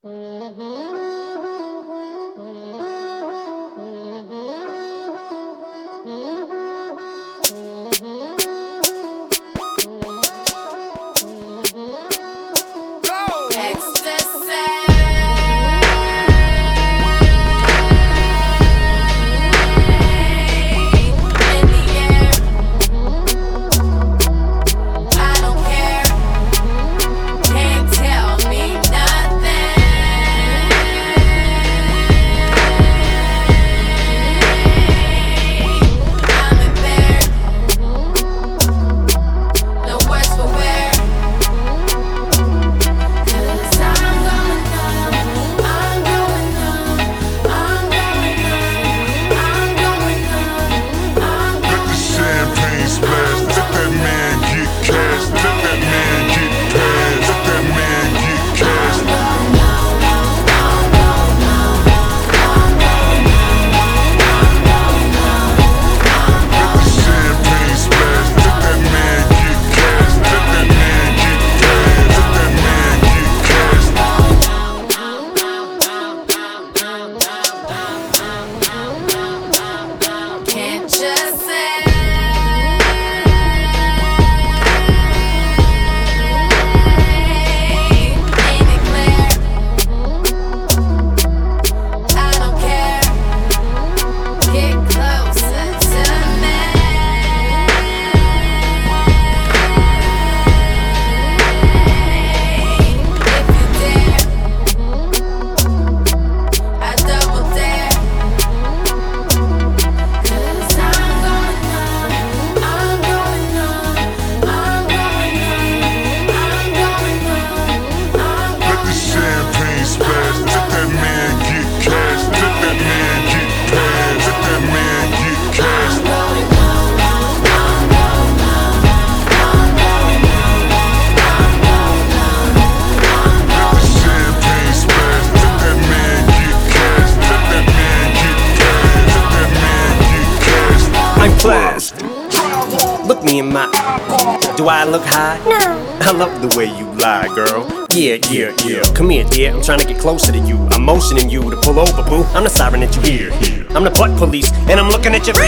Look me in my eye. Do I look high? No. I love the way you lie, girl. Yeah. Come here, dear. I'm trying to get closer to you. I'm motioning you to pull over, boo. I'm the siren that you hear. I'm the butt police, and I'm looking at your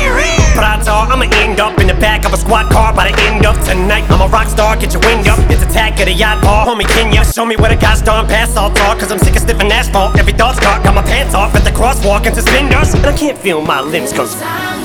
Pride's all, I'ma end up in the back of a squad car by the end of tonight. I'm a rock star, get your wind up. It's attack of the yacht bar, homie Kenya. Show me where the guys darn pass all talk, cause I'm sick of sniffing asphalt. Every thought's caught, got my pants off at the crosswalk and suspenders, and I can't feel my limbs cause